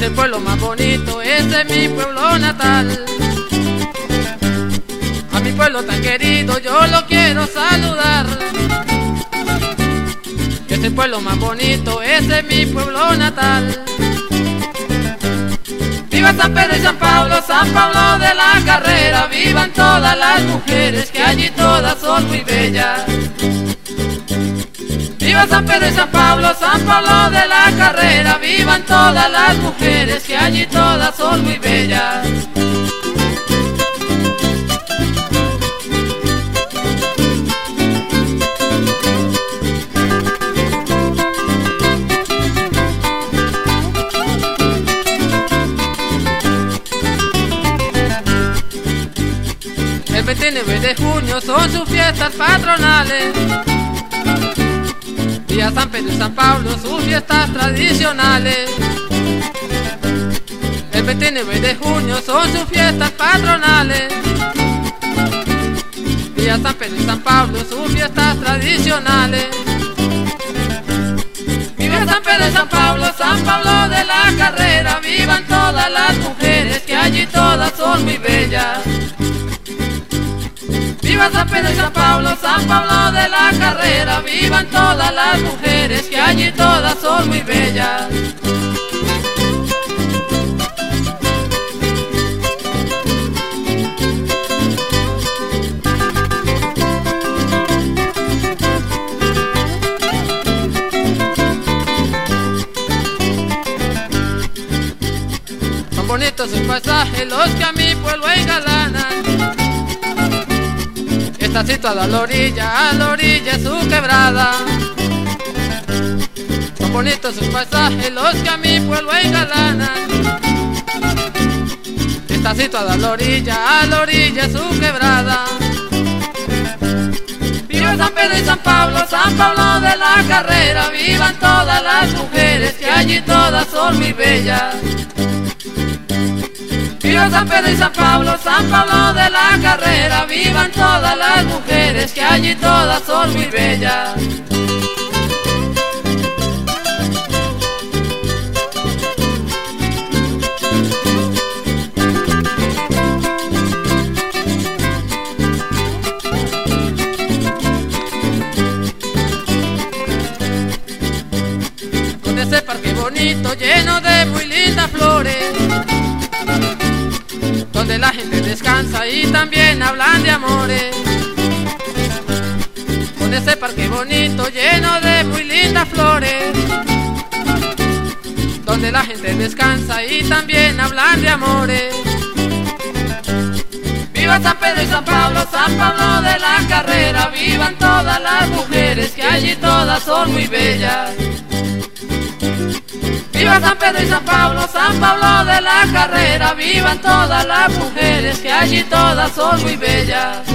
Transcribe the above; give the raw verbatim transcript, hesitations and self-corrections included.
es el pueblo más bonito, ese es mi pueblo natal. A mi pueblo tan querido yo lo quiero saludar. Que es el pueblo más bonito, ese es mi pueblo natal. Viva San Pedro y San Pablo, San Pablo de la Carrera. Vivan todas las mujeres que allí todas son muy bellas. Viva San Pedro y San Pablo, San Pablo de la Carrera. Vivan todas las mujeres que allí todas son muy bellas. El veintinueve de junio son sus fiestas patronales. Día San Pedro y San Pablo, sus fiestas tradicionales. El veintinueve de junio son sus fiestas patronales. Día San Pedro y San Pablo, sus fiestas tradicionales. Viva San Pedro y San Pablo, San Pablo de la Carrera. Vivan todas las mujeres que allí todas son muy bellas. Viva San Pedro y San Pablo, San Pablo de la Carrera. Vivan todas las mujeres que allí todas son muy bellas. Son bonitos sus paisajes los que a mi pueblo engalanan. Está situada a la orilla, a la orilla su quebrada. Son bonitos sus paisajes los que a mi pueblo engalanan. Está situada a la orilla, a la orilla su quebrada. Viva San Pedro y San Pablo, San Pablo de la Carrera. Vivan todas las mujeres que allí todas son muy bellas. Viva San Pedro y San Pablo, San Pablo de la Carrera. Vivan todas las mujeres que allí todas son muy bellas. Con ese parque bonito lleno de muy lindas flores, donde la gente descansa y también hablan de amores. Con ese parque bonito lleno de muy lindas flores, donde la gente descansa y también hablan de amores. Viva San Pedro y San Pablo, San Pablo de la Carrera. Vivan todas las mujeres que allí todas son muy bellas. Viva San Pedro y San Pablo, San Pablo de la Carrera. Vivan todas las mujeres que allí todas son muy bellas.